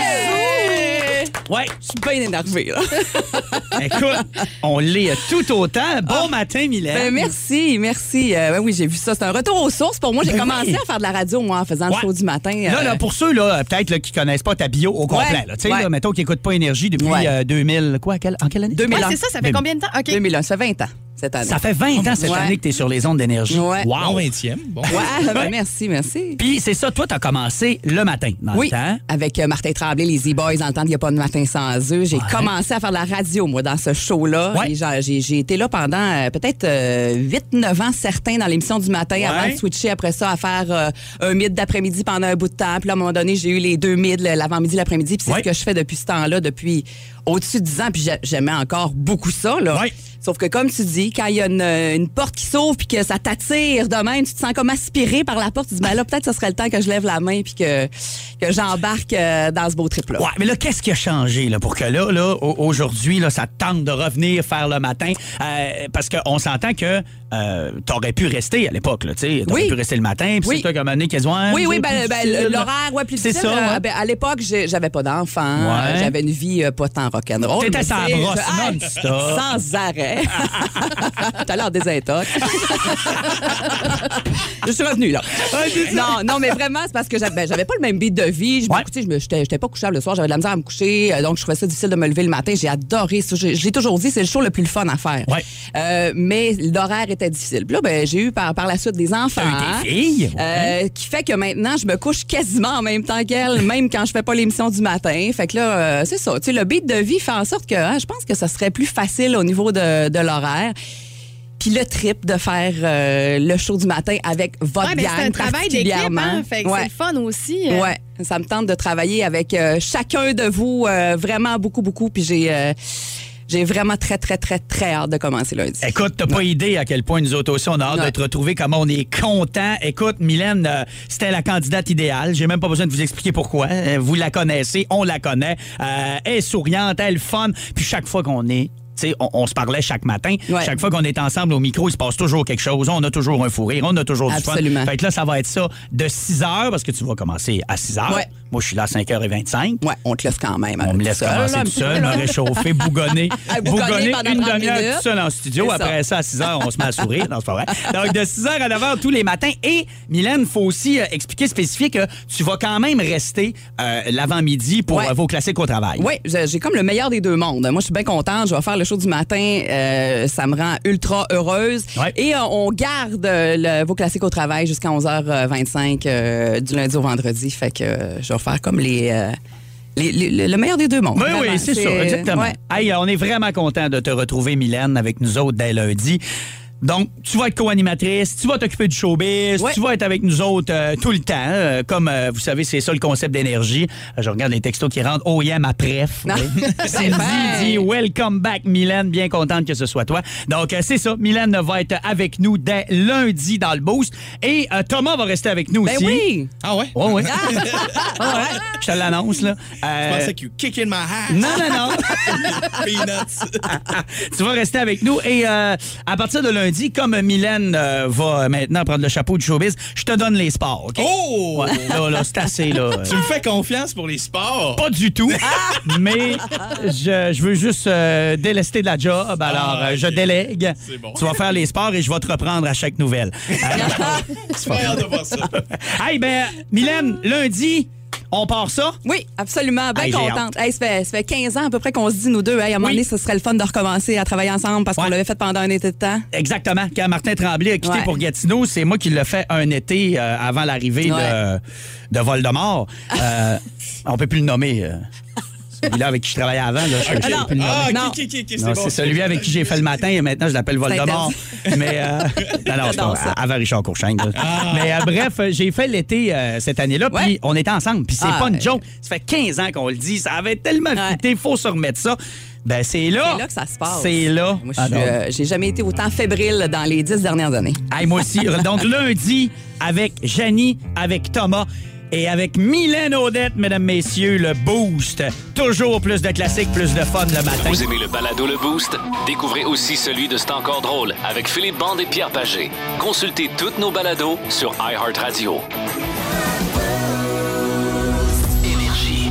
Ouais. Je suis bien énervée, là. Écoute, on l'est tout autant. Bon oh. matin, Mylène. Ben, merci, merci. Euh, ben oui, j'ai vu ça. C'est un retour aux sources. Pour moi, j'ai ben commencé oui. à faire de la radio, moi, en faisant ouais. le show du matin. Euh... Là, là, pour ceux, là, peut-être, là, qui connaissent pas ta bio au complet, ouais. là, tu sais, ouais. là, mettons, qui n'écoutent pas Énergie depuis ouais. euh, deux mille, quoi, quelle, en quelle année? deux mille un. Ouais, c'est ça, ça fait combien de temps? OK. deux mille un, ça fait vingt ans. Cette année. Ça fait vingt ans cette ouais. année que tu es sur les ondes d'Énergie. Ouais. Wow. Bon vingtième. Bon. Ouais, ben merci, merci. Puis c'est ça, toi, tu as commencé le matin, dans oui, le temps. avec euh, Martin Tremblay, les E-Boys, dans le temps qu'il n'y a pas de matin sans eux. J'ai ouais. commencé à faire de la radio, moi, dans ce show-là. Ouais. Et j'ai, j'ai été là pendant euh, peut-être euh, huit neuf ans, certains, dans l'émission du matin, ouais. avant de switcher après ça à faire euh, un mid d'après-midi pendant un bout de temps. Puis là, à un moment donné, j'ai eu les deux mids, l'avant-midi, l'après-midi. Puis c'est ouais. ce que je fais depuis ce temps-là, depuis au-dessus de dix ans. Puis j'aimais encore beaucoup ça, là. Ouais. Sauf que, comme tu dis, quand il y a une, une porte qui s'ouvre puis que ça t'attire de même, tu te sens comme aspiré par la porte, tu te dis, ben là, peut-être que ce serait le temps que je lève la main puis que, que j'embarque euh, dans ce beau trip-là. Ouais, mais là, qu'est-ce qui a changé là, pour que là, là aujourd'hui, là, ça te tente de revenir faire le matin? Euh, parce qu'on s'entend que euh, t'aurais pu rester à l'époque, là, tu sais. T'aurais oui. pu rester le matin, puis oui. c'est toi comme année qui a dit, ouais, oui, oui, ben, ben l'horaire, ouais, plus difficile. C'est ça. Ouais. Euh, ben, à l'époque, j'avais pas d'enfant. Ouais. J'avais une vie euh, pas tant rock'n'roll. T'étais sans brosse non-stop. Sans arrêt. T'as l'air désintox. Je suis revenue, là. non, non, mais vraiment, c'est parce que j'avais, ben, j'avais pas le même beat de vie. Je ouais. me, j'étais, j'étais pas couchable le soir, j'avais de la misère à me coucher, donc je trouvais ça difficile de me lever le matin. J'ai adoré ça. Je, je l'ai toujours dit, c'est le show le plus fun à faire. Ouais. Euh, mais l'horaire était difficile. Puis là, ben, j'ai eu par, par la suite des enfants. Des filles? Euh, qui fait que maintenant, je me couche quasiment en même temps qu'elle, même quand je fais pas l'émission du matin. Fait que là, euh, c'est ça. Tu sais, le beat de vie fait en sorte que hein, je pense que ça serait plus facile au niveau de, de l'horaire. Puis le trip de faire euh, le show du matin avec votre ouais, gang, c'est un travail d'équipe, hein? Fait que ouais. c'est le fun aussi. Euh... Ouais, ça me tente de travailler avec euh, chacun de vous euh, vraiment beaucoup, beaucoup. Puis j'ai... Euh, J'ai vraiment très, très, très, très hâte de commencer lundi. Écoute, t'as ouais. pas idée à quel point nous autres aussi, on a hâte non. de te retrouver, comment on est content. Écoute, Mylène, euh, c'était la candidate idéale. J'ai même pas besoin de vous expliquer pourquoi. Euh, vous la connaissez, on la connaît. Euh, elle est souriante, elle est fun. Puis chaque fois qu'on est... T'sais, on, on se parlait chaque matin. Ouais. Chaque fois qu'on est ensemble au micro, il se passe toujours quelque chose. On a toujours un fou rire, on a toujours Absolument. du fun. Fait que là, ça va être ça de six heures, parce que tu vas commencer à six heures. Ouais. Moi, je suis là à cinq heures vingt-cinq. Ouais, on te laisse quand même. On me laisse seul, commencer tout seul, me réchauffer, bougonner. bougonner une demi-heure tout seul en studio. C'est Après ça. ça, à six heures, on se met à sourire. Non, c'est pas vrai. Donc, de six heures à neuf heures tous les matins. Et, Mylène, il faut aussi euh, expliquer, spécifier que tu vas quand même rester euh, l'avant-midi pour ouais. euh, vos classiques au travail. Oui, j'ai comme le meilleur des deux mondes. Moi, je suis bien contente. Je vais faire le show du matin. Euh, ça me rend ultra heureuse. Ouais. Et euh, on garde euh, le, vos classiques au travail jusqu'à onze heures vingt-cinq euh, du lundi au vendredi. Fait que euh, je vais faire comme les, euh, les, les... Le meilleur des deux mondes. Oui, vraiment. oui, c'est, c'est ça, exactement. Ouais. Hey, on est vraiment content de te retrouver, Mylène, avec nous autres dès lundi. Donc, tu vas être co-animatrice, tu vas t'occuper du showbiz, Ouais. tu vas être avec nous autres euh, tout le temps. Euh, comme euh, vous savez, c'est ça le concept d'énergie. Euh, je regarde les textos qui rentrent. O I M après. Non. Cindy dit « Welcome back, Mylène. Bien contente que ce soit toi. » Donc, euh, c'est ça. Mylène va être avec nous dès lundi dans le Boost. Et euh, Thomas va rester avec nous Ben aussi. oui! Ah ouais? Oh, oui. Ah ouais. Je te l'annonce, là. Euh, Je pensais que you kick in my ass. Non, non, non. Peanuts. Tu vas rester avec nous. Et euh, à partir de lundi, comme Mylène euh, va maintenant prendre le chapeau du showbiz, je te donne les sports, OK? Oh! Ouais, là, là, c'est assez, là. Tu me fais confiance pour les sports? Pas du tout, mais je, je veux juste euh, délester de la job. Alors, Ah, euh, je ok. délègue. C'est bon. Tu vas faire les sports et je vais te reprendre à chaque nouvelle. Tu vas hâte de voir ça. Hey, ben, Mylène, lundi, on part ça? Oui, absolument. Bien Hey, j'ai contente. Hey, ça, fait, ça fait quinze ans à peu près qu'on se dit, nous deux, hey, à un moment Oui. donné, ce serait le fun de recommencer à travailler ensemble parce Ouais. qu'on l'avait fait pendant un été de temps. Exactement. Quand Martin Tremblay a quitté Ouais. pour Gatineau, c'est moi qui l'ai fait un été euh, avant l'arrivée Ouais. de, de Voldemort. Euh, on peut plus le nommer. euh. Celui-là avec qui je travaillais avant, là, je, je peux non. plus le nommer. Ah, Non. qui, qui, qui, Non, c'est c'est bon. celui avec qui j'ai fait le matin et maintenant je l'appelle Voldemort. Mais euh, non, non, c'est J'adore pas, ça. avant Richard Courchaine. là. Mais euh, bref, euh, j'ai fait l'été euh, cette année-là, puis Ouais. on était ensemble. Puis c'est Ah, pas une ouais. joke. Ça fait quinze ans qu'on le dit. Ça avait tellement Ouais. fité, il faut se remettre ça. Ben c'est là. C'est là que ça se passe. C'est là. Moi, je Ah, suis, non. euh, j'ai jamais été autant fébrile dans les dix dernières années. Hey, moi aussi. Donc, lundi, avec Janie, avec Thomas et avec Mylène Odette, mesdames, messieurs, le Boost. Toujours plus de classiques, plus de fun le matin. Vous aimez le balado Le Boost? Découvrez aussi celui de C'est encore drôle avec Philippe Bande et Pierre Pagé. Consultez toutes nos balados sur iHeartRadio. Énergie.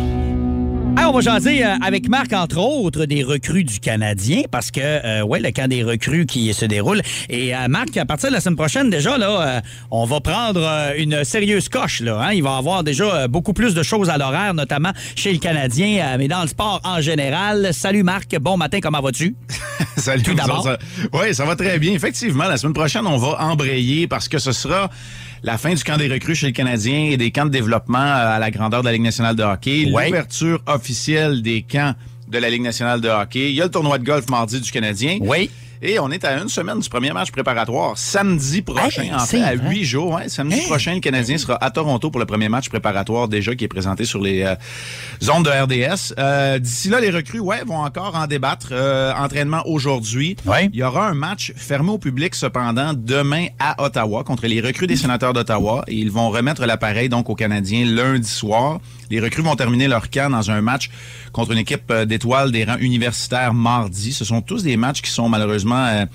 Hey, on va jaser euh, avec Marc, entre autres, des recrues du Canadien, parce que, euh, ouais, le camp des recrues qui se déroule. Et euh, Marc, à partir de la semaine prochaine, déjà, là, euh, on va prendre euh, une sérieuse coche, là. Hein? Il va y avoir déjà euh, beaucoup plus de choses à l'horaire, notamment chez le Canadien, euh, mais dans le sport en général. Salut Marc, bon matin, comment vas-tu? Salut. Tout d'abord. Oui, ça va très bien. Effectivement, la semaine prochaine, on va embrayer parce que ce sera la fin du camp des recrues chez le Canadien et des camps de développement à la grandeur de la Ligue nationale de hockey. Ouais. L'ouverture officielle des camps de la Ligue nationale de hockey. Il y a le tournoi de golf mardi du Canadien. Oui. Et on est à une semaine du premier match préparatoire. Samedi prochain, Hey, en c'est fait, à vrai. huit jours. Ouais, samedi prochain, le Canadien sera à Toronto pour le premier match préparatoire déjà qui est présenté sur les euh, zones de R D S. Euh, D'ici là, les recrues, ouais, vont encore en débattre. Euh, entraînement aujourd'hui. Ouais. Il y aura un match fermé au public cependant demain à Ottawa contre les recrues des sénateurs d'Ottawa. Et ils vont remettre l'appareil donc aux Canadiens lundi soir. Les recrues vont terminer leur camp dans un match contre une équipe euh, d'étoiles des rangs universitaires mardi. Ce sont tous des matchs qui sont malheureusement euh,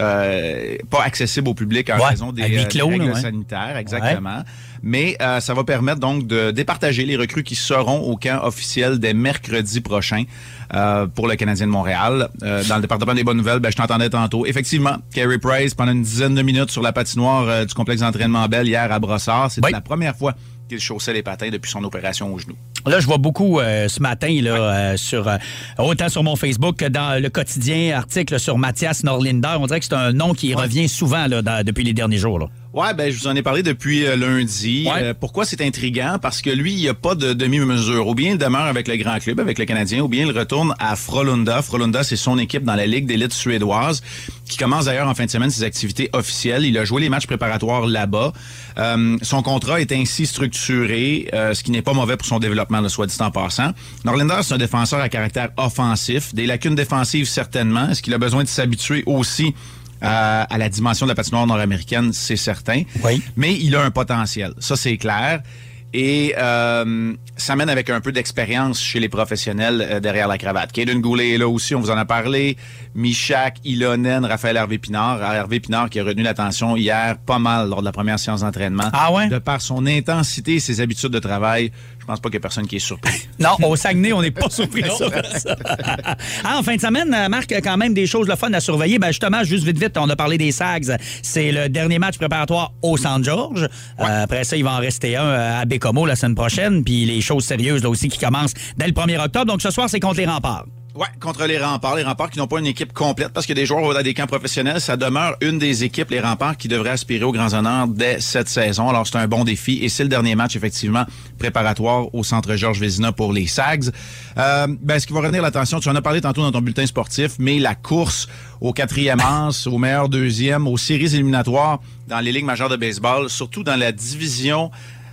euh, pas accessibles au public en Ouais, raison des, à huis euh, des clos, règles là, ouais. sanitaires. Exactement. Mais euh, ça va permettre donc de départager les recrues qui seront au camp officiel dès mercredi prochain euh, pour le Canadien de Montréal. Euh, dans le département des bonnes nouvelles, ben, je t'entendais tantôt. Effectivement, Carey Price, pendant une dizaine de minutes sur la patinoire euh, du complexe d'entraînement Bell hier à Brossard, c'est Oui. la première fois qu'il chaussait les patins depuis son opération au genou. Là, je vois beaucoup euh, ce matin, là, euh, sur, euh, autant sur mon Facebook que dans le quotidien, article sur Mathias Norlinder. On dirait que c'est un nom qui revient souvent là, dans- depuis les derniers jours. Là. Ouais, ben je vous en ai parlé depuis euh, lundi. Ouais. Euh, pourquoi c'est intriguant? Parce que lui, il n'y a pas de demi-mesure. Ou bien il demeure avec le grand club, avec le Canadien, ou bien il retourne à Frölunda. Frölunda, c'est son équipe dans la Ligue d'élite suédoise, qui commence d'ailleurs en fin de semaine ses activités officielles. Il a joué les matchs préparatoires là-bas. Euh, son contrat est ainsi structuré, euh, ce qui n'est pas mauvais pour son développement, le soit dit en passant. Norlinder, c'est un défenseur à caractère offensif. Des lacunes défensives, certainement. Est-ce qu'il a besoin de s'habituer aussi à, à la dimension de la patinoire nord-américaine, c'est certain. Oui. Mais il a un potentiel, ça c'est clair. Et euh, ça mène avec un peu d'expérience chez les professionnels euh, derrière la cravate. Caden Goulet est là aussi, on vous en a parlé. Michak, Ilonen, Raphaël Hervé-Pinard. Hervé-Pinard qui a retenu l'attention hier pas mal lors de la première séance d'entraînement. Ah ouais? De par son intensité et ses habitudes de travail, je pense pas qu'il y a personne qui est surpris. Non, au Saguenay, on n'est pas surpris de ça. Ah, en fin de semaine, euh, Marc, quand même des choses le fun à surveiller. Ben justement, juste vite, vite, on a parlé des Sags. C'est le dernier match préparatoire au Saint-Georges. Euh, après ça, il va en rester un euh, à Bécomo la semaine prochaine. Puis les choses sérieuses là aussi qui commencent dès le premier octobre. Donc ce soir, c'est contre les Remparts. Ouais, contre les Remparts. Les Remparts qui n'ont pas une équipe complète parce que des joueurs dans des camps professionnels, ça demeure une des équipes, les Remparts, qui devraient aspirer aux grands honneurs dès cette saison. Alors, c'est un bon défi et c'est le dernier match, effectivement, préparatoire au Centre Georges Vézina pour les Sags. Euh, ben, ce qui va retenir l'attention, tu en as parlé tantôt dans ton bulletin sportif, mais la course au quatrième as, au meilleur deuxième, aux séries éliminatoires dans les ligues majeures de baseball, surtout dans la division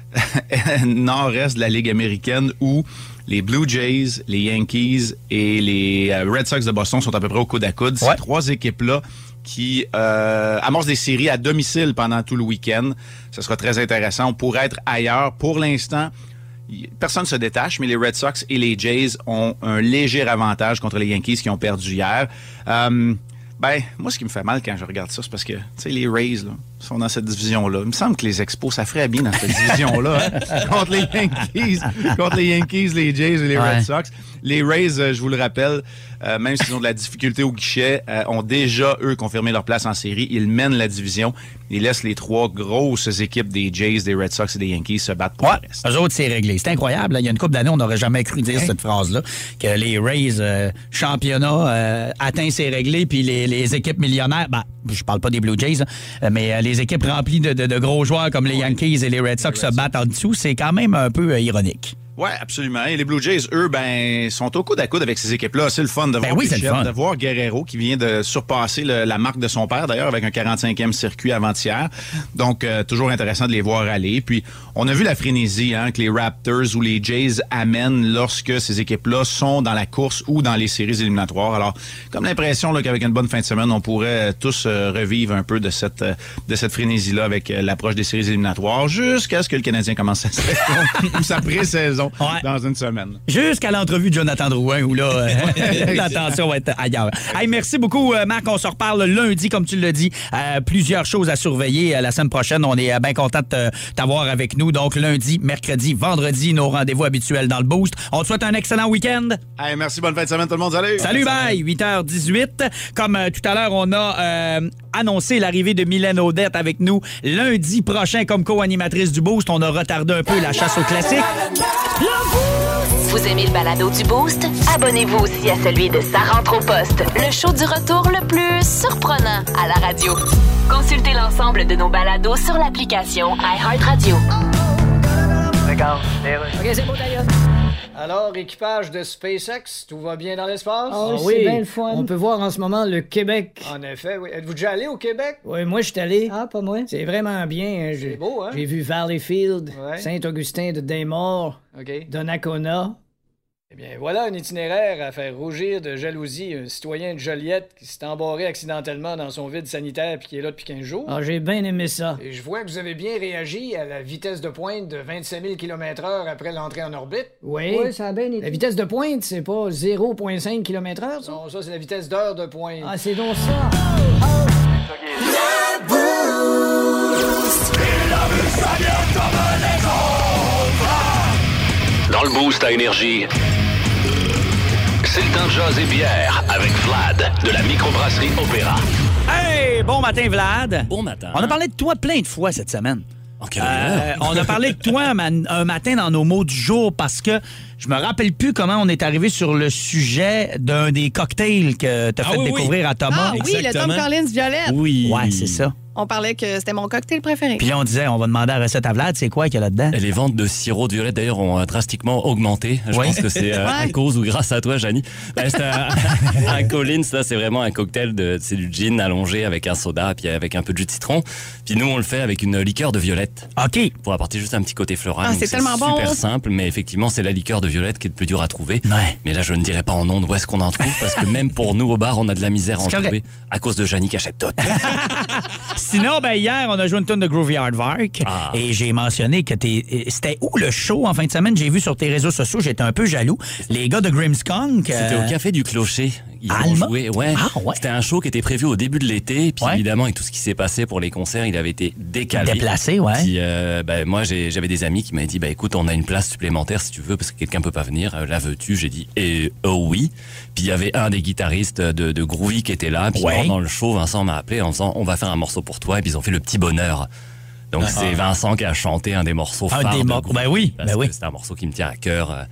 nord-est de la Ligue américaine où les Blue Jays, les Yankees et les Red Sox de Boston sont à peu près au coude à coude. Ces ouais. trois équipes-là qui euh, amorcent des séries à domicile pendant tout le week-end. Ce sera très intéressant. On pourrait être ailleurs. Pour l'instant, personne ne se détache, mais les Red Sox et les Jays ont un léger avantage contre les Yankees qui ont perdu hier. Euh, ben, moi, ce qui me fait mal quand je regarde ça, c'est parce que, tu sais, les Rays, là, sont dans cette division-là. Il me semble que les Expos, ça ferait bien dans cette division-là, hein? contre les Yankees, contre les Yankees, les Jays et les ouais. Red Sox. Les Rays, euh, je vous le rappelle, euh, même s'ils ont de la difficulté au guichet, euh, ont déjà, eux, confirmé leur place en série. Ils mènent la division. Ils laissent les trois grosses équipes des Jays, des Red Sox et des Yankees se battre pour ouais. le reste. Eux autres, c'est réglé. C'est incroyable. Là. Il y a une couple d'années, on n'aurait jamais cru dire hein? cette phrase-là, que les Rays, euh, championnat, euh, atteint, c'est réglé, puis les, les équipes millionnaires, ben, je parle pas des Blue Jays, hein, mais euh, les équipes remplies de, de, de gros joueurs comme les Yankees et les Red Sox se battent en dessous, c'est quand même un peu euh, ironique. Oui, absolument. Et les Blue Jays, eux, ben, sont au coude à coude avec ces équipes-là. C'est le fun de voir ben oui, Pichette, c'est le fun. de voir Guerrero qui vient de surpasser le, la marque de son père, d'ailleurs, avec un quarante-cinquième circuit avant-hier. Donc, euh, toujours intéressant de les voir aller. Puis, on a vu la frénésie hein, que les Raptors ou les Jays amènent lorsque ces équipes-là sont dans la course ou dans les séries éliminatoires. Alors, comme l'impression là, qu'avec une bonne fin de semaine, on pourrait tous euh, revivre un peu de cette, euh, de cette frénésie-là avec euh, l'approche des séries éliminatoires jusqu'à ce que le Canadien commence sa saison ou sa pré-saison. Ouais. Dans une semaine. Jusqu'à l'entrevue de Jonathan Drouin, où là, euh, l'attention va être ailleurs. Hey, merci beaucoup, Marc. On se reparle lundi, comme tu l'as dit. Euh, plusieurs choses à surveiller. La semaine prochaine, on est bien content de t'avoir avec nous. Donc, lundi, mercredi, vendredi, nos rendez-vous habituels dans le Boost. On te souhaite un excellent week-end. Hey, merci, bonne fin de semaine, tout le monde. Salut! Salut, bye! huit heures dix-huit. Comme euh, tout à l'heure, on a euh, annoncé l'arrivée de Mylène Audette avec nous lundi prochain comme co-animatrice du Boost. On a retardé un peu la chasse aux classiques. Vous aimez le balado du Boost? Abonnez-vous aussi à celui de Sa rentre au poste, le show du retour le plus surprenant à la radio. Consultez l'ensemble de nos balados sur l'application iHeartRadio. Regarde, OK, c'est beau d'ailleurs. Alors, équipage de SpaceX, tout va bien dans l'espace? Oh, ah, oui, c'est bien le fun. On peut voir en ce moment le Québec. En effet, oui. Êtes-vous déjà allé au Québec? Oui, moi, je suis allé. Ah, pas moi. C'est vraiment bien. C'est beau, hein? J'ai vu Valleyfield, ouais. Saint-Augustin de Daymore, okay. Donnacona. Eh bien, voilà un itinéraire à faire rougir de jalousie un citoyen de Joliette qui s'est embarré accidentellement dans son vide sanitaire puis qui est là depuis quinze jours. Ah, j'ai bien aimé ça. Et je vois que vous avez bien réagi à la vitesse de pointe de vingt-cinq mille kilomètres heure après l'entrée en orbite. Oui. Oui, ça a bien été. La vitesse de pointe, c'est pas zéro virgule cinq kilomètres heure, ça? Non, ça, c'est la vitesse d'heure de pointe. Ah, c'est donc ça. Oh, oh. Dans le Boost à Énergie, c'est le temps de jaser bière avec Vlad de la microbrasserie Opéra. Hey, bon matin Vlad. Bon matin. On a parlé de toi plein de fois cette semaine. OK. Euh, on a parlé de toi un, man- un matin dans nos mots du jour parce que je me rappelle plus comment on est arrivé sur le sujet d'un des cocktails que tu as ah fait oui, découvrir oui. à Thomas. Ah oui, le Tom Collins Violette. Oui. Ouais, c'est ça. On parlait que c'était mon cocktail préféré. Puis là, on disait, on va demander la recette à Vlad. C'est quoi qu'il y a là-dedans? Les ventes de sirop de violette, d'ailleurs, ont drastiquement augmenté. Je oui. pense que c'est euh, ouais. à cause ou grâce à toi, Janie. Ben, c'est un, un Collins, là, c'est vraiment un cocktail de, c'est du gin allongé avec un soda, puis avec un peu de jus de citron. Puis nous, on le fait avec une liqueur de violette. OK. Pour apporter juste un petit côté floral. Ah, c'est tellement bon. C'est super simple, mais effectivement, c'est la liqueur de violette qui est le plus dur à trouver. Ouais. Mais là, je ne dirais pas en ondes où est-ce qu'on en trouve, parce que même pour nous, au bar, on a de la misère à en trouver à cause de Janie qui achète tout. Sinon, ben hier, on a joué une tonne de Groovy Aardvark ah. et j'ai mentionné que t'es... c'était où le show en fin de semaine? J'ai vu sur tes réseaux sociaux, j'étais un peu jaloux. Les gars de Grimmskunk... C'était euh... au Café du Clocher. Ils ont joué. Ouais. Ah, ouais. C'était un show qui était prévu au début de l'été. Puis ouais. évidemment, avec tout ce qui s'est passé pour les concerts, il avait été décalé. Déplacé, ouais. Puis euh, ben, moi, j'ai, j'avais des amis qui m'avaient dit, bah, écoute, on a une place supplémentaire si tu veux, parce que quelqu'un peut pas venir. Euh, là, veux-tu? J'ai dit, eh, oh oui. Puis il y avait un des guitaristes de, de Groovy qui était là. Puis ouais. pendant le show, Vincent m'a appelé en disant, on va faire un morceau pour toi. Et puis ils ont fait Le Petit Bonheur. Donc, ah, c'est Vincent qui a chanté un des morceaux un phares des de morceaux. Ben oui, parce ben oui. que c'est un morceau qui me tient à cœur.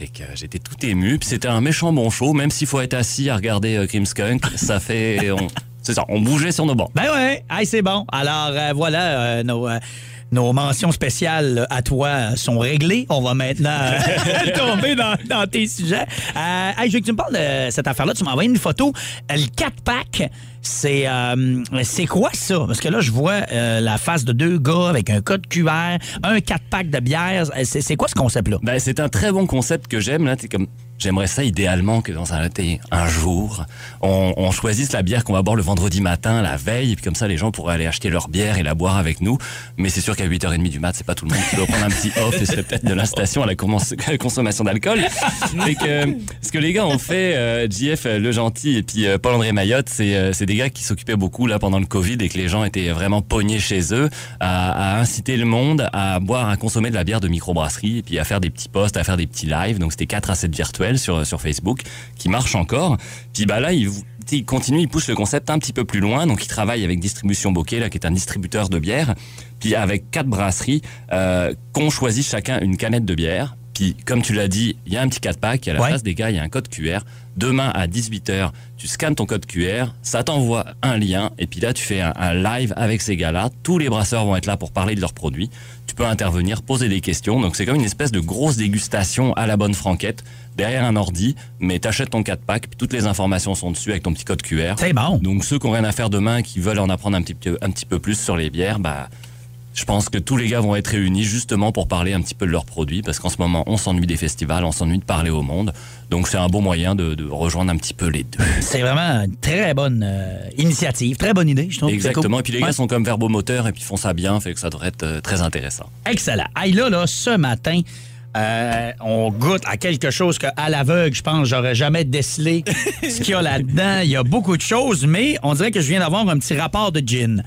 et que j'étais tout ému. Puis c'était un méchant bon show, même s'il faut être assis à regarder euh, Creamskunk, ça fait... On, c'est ça, on bougeait sur nos bancs. Ben ouais, hey, c'est bon. Alors euh, voilà, euh, nos... Euh... Nos mentions spéciales à toi sont réglées. On va maintenant euh, tomber dans, dans tes sujets. Euh, hey, je veux que tu me parles de cette affaire-là. Tu m'as envoyé une photo. Le quatre-pack, c'est euh, c'est quoi ça? Parce que là, je vois euh, la face de deux gars avec un code Q R, un quatre-pack de bière. C'est, c'est quoi ce concept-là? Ben, c'est un très bon concept que j'aime. Là, t'es comme... J'aimerais ça idéalement que dans un thé, un jour, on, on choisisse la bière qu'on va boire le vendredi matin, la veille, et puis comme ça, les gens pourraient aller acheter leur bière et la boire avec nous. Mais c'est sûr qu'à huit heures trente du mat, c'est pas tout le monde qui doit prendre un petit off et serait peut-être de l'incitation à la consommation d'alcool. Et que ce que les gars ont fait, euh, J F Le Gentil et puis euh, Paul-André Mayotte, c'est, euh, c'est des gars qui s'occupaient beaucoup là pendant le Covid et que les gens étaient vraiment pognés chez eux à, à inciter le monde à boire, à consommer de la bière de microbrasserie et puis à faire des petits posts, à faire des petits lives. Donc c'était quatre à sept virtuels sur, sur Facebook qui marchent encore. Puis bah là, ils, ils continuent, ils poussent le concept un petit peu plus loin. Donc ils travaillent avec Distribution Bokeh, là, qui est un distributeur de bière. Puis avec quatre brasseries euh, qu'on choisit chacun une canette de bière. Puis, comme tu l'as dit, il y a un petit quatre-pack, à la ouais. place des gars, il y a un code Q R. Demain, à dix-huit heures, tu scannes ton code Q R, ça t'envoie un lien, et puis là, tu fais un, un live avec ces gars-là. Tous les brasseurs vont être là pour parler de leurs produits. Tu peux intervenir, poser des questions. Donc, c'est comme une espèce de grosse dégustation à la bonne franquette, derrière un ordi, mais t'achètes ton quatre-pack, puis toutes les informations sont dessus avec ton petit code Q R. C'est bon. Donc, ceux qui n'ont rien à faire demain, qui veulent en apprendre un petit peu, un petit peu plus sur les bières, bah... je pense que tous les gars vont être réunis justement pour parler un petit peu de leurs produits, parce qu'en ce moment, on s'ennuie des festivals, on s'ennuie de parler au monde. Donc, c'est un bon moyen de, de rejoindre un petit peu les deux. C'est vraiment une très bonne euh, initiative, très bonne idée, je trouve. Exactement. Cool. Et puis, les ouais. gars sont comme verbomoteurs et puis font ça bien, fait que ça devrait être euh, très intéressant. Excellent. Hey, là, là, ce matin... Euh, on goûte à quelque chose qu'à l'aveugle, je pense, j'aurais jamais décelé ce qu'il y a là-dedans. Il y a beaucoup de choses, mais on dirait que je viens d'avoir un petit rapport de gin.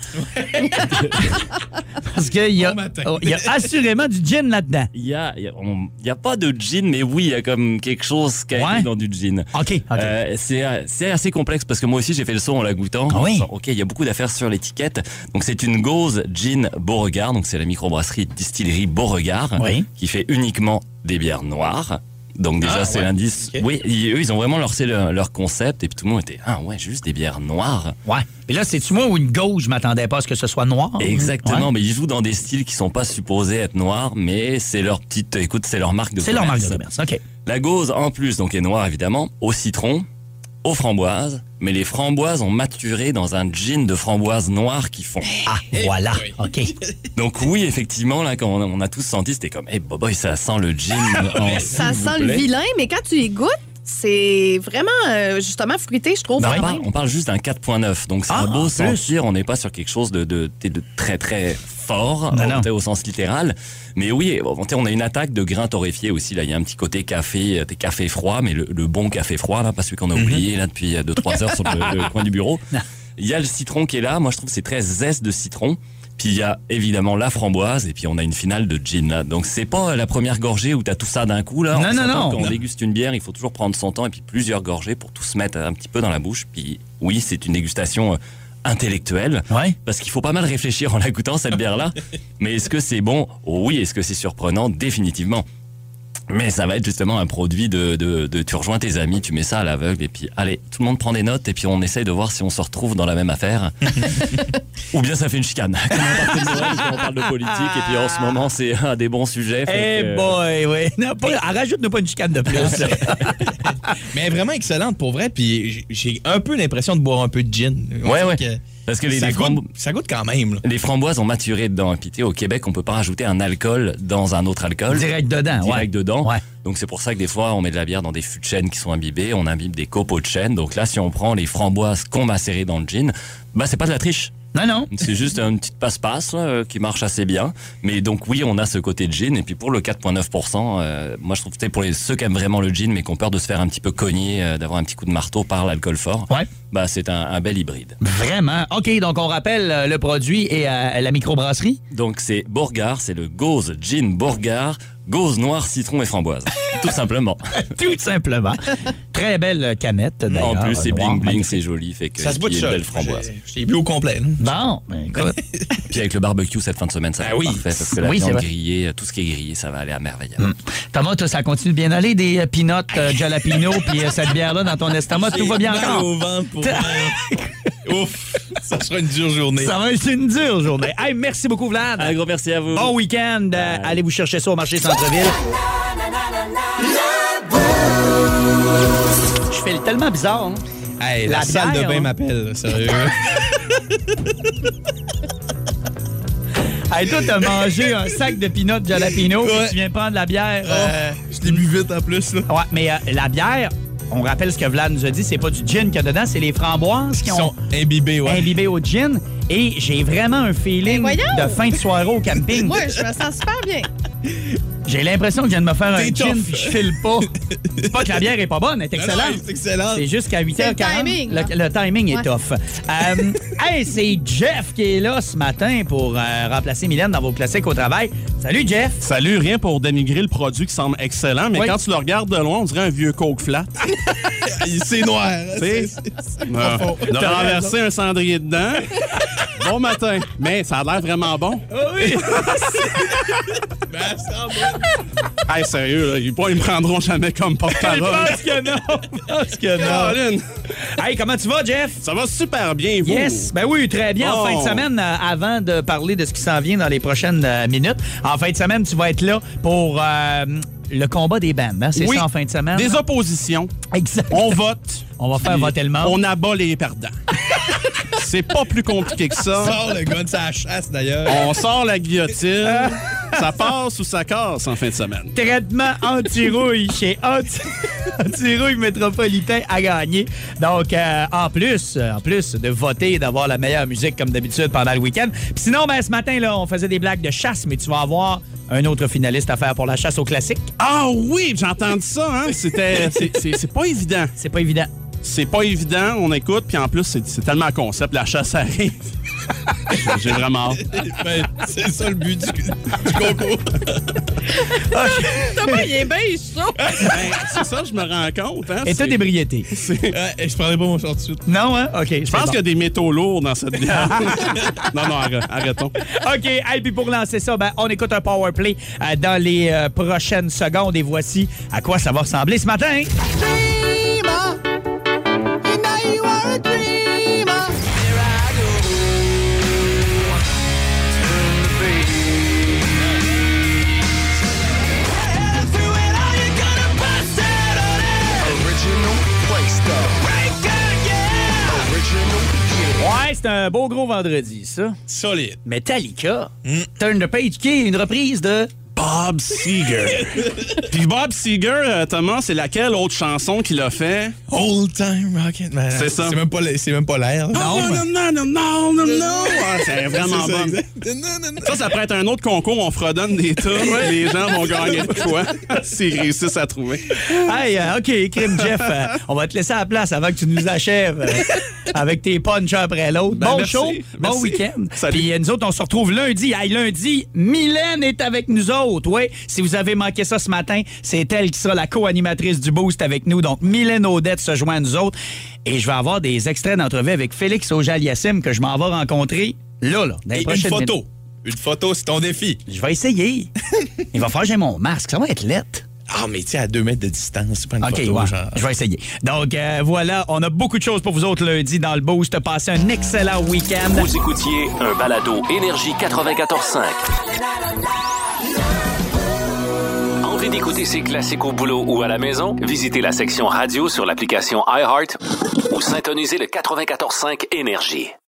Parce qu'il y, bon y a assurément du gin là-dedans. Il y a, il y a, on, il y a pas de gin, mais oui, il y a comme quelque chose qui a ouais. été dans du gin. OK. okay. Euh, c'est, c'est assez complexe parce que moi aussi, j'ai fait le saut en la goûtant. Ah oui. OK, il y a beaucoup d'affaires sur l'étiquette. Donc, c'est une Gauze Gin Beauregard. Donc, c'est la microbrasserie distillerie Beauregard oui. qui fait uniquement des bières noires. Donc déjà, ah, c'est ouais. l'indice. Okay. Oui, ils, eux, ils ont vraiment lancé leur, leur concept et puis tout le monde était, ah ouais, juste des bières noires. Ouais. Mais là, c'est-tu moi ou une gauche, je m'attendais pas à ce que ce soit noir? Exactement, ouais. mais ils jouent dans des styles qui sont pas supposés être noirs, mais c'est leur petite, écoute, c'est leur marque de c'est commerce. C'est leur marque de commerce, OK. La Gauze, en plus, donc est noire évidemment, au citron, aux framboises, mais les framboises ont maturé dans un gin de framboises noires qui font. Ah, voilà, OK. Donc oui, effectivement, là, quand on a tous senti, c'était comme, hey, boboy, ça sent le gin. en ça sent le vilain, mais quand tu y goûtes, c'est vraiment, euh, justement, fruité, je trouve. Non, on, parle, on parle juste d'un quatre point neuf, donc c'est ah, un beau sentir, on n'est pas sur quelque chose de, de, de, de très, très fort, non, non. au sens littéral. Mais oui, on a une attaque de grains torréfiés aussi. Là, il y a un petit côté café, des cafés froids, mais le, le bon café froid, là, pas celui qu'on a oublié là depuis deux trois heures sur le, le coin du bureau. Il y a le citron qui est là. Moi, je trouve que c'est très zeste de citron. Puis il y a évidemment la framboise et puis on a une finale de gin là. Donc c'est pas la première gorgée où t'as tout ça d'un coup là. Non, non, non. Quand on déguste une bière, il faut toujours prendre son temps et puis plusieurs gorgées pour tout se mettre un petit peu dans la bouche. Puis oui, c'est une dégustation intellectuelle. Ouais. Parce qu'il faut pas mal réfléchir en la goûtant cette bière-là. Mais est-ce que c'est bon? Oui. Est-ce que c'est surprenant? Définitivement. Mais ça va être justement un produit de, de, de tu rejoins tes amis, tu mets ça à l'aveugle et puis allez, tout le monde prend des notes et puis on essaye de voir si on se retrouve dans la même affaire. Ou bien ça fait une chicane. Comme on parle de Noël, on parle de politique et puis en ce moment c'est un des bons sujets. Eh hey que... boy, oui. Non, pas, rajoute-nous pas une chicane de plus. Mais vraiment excellente pour vrai, puis j'ai un peu l'impression de boire un peu de gin. Ouais, ouais. Que... Parce que les, ça, les goûte, frambo... ça goûte quand même. Là. Les framboises ont maturé dedans. Et puis, tu sais, au Québec, on peut pas rajouter un alcool dans un autre alcool. Direct dedans. Direct ouais. dedans. Ouais. Donc, c'est pour ça que des fois, on met de la bière dans des fûts de chêne qui sont imbibés. On imbibe des copeaux de chêne. Donc là, si on prend les framboises qu'on macérées dans le gin, bah, c'est pas de la triche. Non, non. C'est juste une petite passe-passe là, qui marche assez bien. Mais donc, oui, on a ce côté de gin. Et puis, pour le quatre virgule neuf pour cent, euh, moi, je trouve que pour les, ceux qui aiment vraiment le gin, mais qui ont peur de se faire un petit peu cogner, euh, d'avoir un petit coup de marteau par l'alcool fort, ouais. bah, c'est un, un bel hybride. Vraiment. OK, donc on rappelle euh, le produit et euh, la microbrasserie. Donc, c'est Beauregard, c'est le Gauze Gin Beauregard, Gauze noir, citron et framboise. Tout simplement. Tout simplement. Très belle canette, d'ailleurs. En plus, c'est noire, bling bling, magnifique. c'est joli. Fait que Ça se boit de il y a ça. une belle framboise. Je l'ai bu au complet. là. Bon, ben écoute. Puis avec le barbecue cette fin de semaine, ça va Ah oui. être parfait. Parce que la Oui, c'est viande vrai. grillée, tout ce qui est grillé, ça va aller à merveille. Hum. Thomas, toi, ça continue de bien aller, des euh, peanuts euh, jalapeno, puis euh, cette bière-là dans ton estomac, tout va bien Mal encore? au ventre pour vrai. Ouf, ça sera une dure journée. Ça va être une dure journée. Hey, merci beaucoup, Vlad. Un gros merci à vous. Bon week-end. Euh, allez vous chercher ça au marché centre-ville. Je fais le tellement bizarre. Hein? Hey, la, La salle bière, de bain hein. m'appelle, sérieux. Hey, toi, t'as mangé un sac de peanuts jalapeno, puis Ouais. tu viens prendre la bière. euh, Je l'ai bu vite en plus. Là. Ouais, mais euh, la bière, on rappelle ce que Vlad nous a dit, c'est pas du gin qu'il y a dedans, c'est les framboises qui Ils ont sont imbibés, ouais. imbibé au gin. Et j'ai vraiment un feeling Mais voyons! de fin de soirée au camping. Moi, je me sens super bien. J'ai l'impression que je viens de me faire un T'es gin tough. puis je file pas. C'est pas que la bière est pas bonne, elle est Non, non, excellente. c'est excellent. C'est juste qu'à huit heures quarante, C'est le timing, le, hein? le timing est Ouais. tough. Euh, hey, c'est Jeff qui est là ce matin pour euh, remplacer Mylène dans vos classiques au travail. Salut, Jeff. Salut, rien pour dénigrer le produit qui semble excellent, mais Oui. quand tu le regardes de loin, on dirait un vieux Coke flat. C'est noir. Tu sais, euh, T'as renversé un cendrier dedans. Bon matin. Mais ça a l'air vraiment bon. Oui. Ben, ça va. Hey, sérieux, là, ils, pas, ils me prendront jamais comme Je porte-parole. pense que non. Je pense que non. Caroline, Hey, comment tu vas, Jeff? ça va super bien, vous. Yes, ben oui, très bien. En Bon. fin de semaine, euh, avant de parler de ce qui s'en vient dans les prochaines euh, minutes, en fin de semaine, tu vas être là pour euh, le combat des bandes. Hein? C'est Oui. ça en fin de semaine? Des oppositions. Exact. On vote. On va faire voter le monde. On abat les perdants. C'est pas plus compliqué que ça. Sors le gun de sa chasse, d'ailleurs. On sort la guillotine. Ça passe ou ça casse en fin de semaine. Traitement anti-rouille chez Anti- Anti-Rouille Métropolitain à gagner. Donc, euh, en plus, euh, en plus de voter et d'avoir la meilleure musique comme d'habitude pendant le week-end. Puis sinon, ben, ce matin, là, on faisait des blagues de chasse, mais tu vas avoir un autre finaliste à faire pour la chasse au classique. Ah oui, j'ai entendu ça, hein? C'était. c'est- C'est c'est pas évident. C'est pas évident. C'est pas évident, on écoute, puis en plus, c'est c'est tellement un concept, la chasse arrive. J'ai vraiment hâte. Ben, c'est ça le but du, du concours. Thomas, il est bien chaud. Ben, c'est ça, je me rends compte. Hein? État C'est- d'ébriété. c'est- Ouais, je prendrai pas mon short tout de suite. Non, hein? OK. Je pense qu'il y a des métaux lourds dans cette bière. non, non, arrête- arrêtons. OK, hey, puis pour lancer ça, ben, on écoute un power play euh, dans les euh, prochaines secondes et voici à quoi ça va ressembler ce matin. Ouais, c'est un beau gros vendredi, ça. Solide. Metallica. Turn the Page, qui est une reprise de... Bob Seger. Puis Bob Seger, euh, Thomas, c'est laquelle autre chanson qu'il a fait? Old time rocket man. C'est ça. C'est même pas le- c'est même pas l'air. là. Non, non, non, non, non, non, non. Ah, c'est vraiment C'est ça, bon. exact. Non, non, non. Ça, ça pourrait être un autre concours, on fredonne des tunes, les gens vont gagner de quoi s'ils réussissent à trouver. Hey, euh, OK, crime Jeff, euh, on va te laisser à la place avant que tu nous achèves euh, avec tes punchs un après l'autre. Ben, bon merci, show, bon merci. week-end. Salut. Puis euh, nous autres, on se retrouve lundi. Hey, lundi, Mylène est avec nous autres. Oui, si vous avez manqué ça ce matin, c'est elle qui sera la co-animatrice du Boost avec nous. Donc, Mylène Audette se joint à nous autres. Et je vais avoir des extraits d'entrevue avec Félix Auger-Aliassime que je m'en vais rencontrer là, là, dans les Et une prochaines photo. minutes. Une photo, c'est ton défi. Je vais essayer. Il va falloir que j'ai mon masque. Ça va être lettre. Ah, mais tu sais, à deux mètres de distance, c'est pas une OK, photo, ouais, genre. je vais essayer. Donc, euh, voilà, on a beaucoup de choses pour vous autres lundi dans le Boost. Passez un excellent week-end. Vous écoutiez un balado Énergie quatre-vingt-quatorze cinq. Envie d'écouter ces classiques au boulot ou à la maison? Visitez la section radio sur l'application iHeart ou syntonisez le quatre-vingt-quatorze cinq Énergie.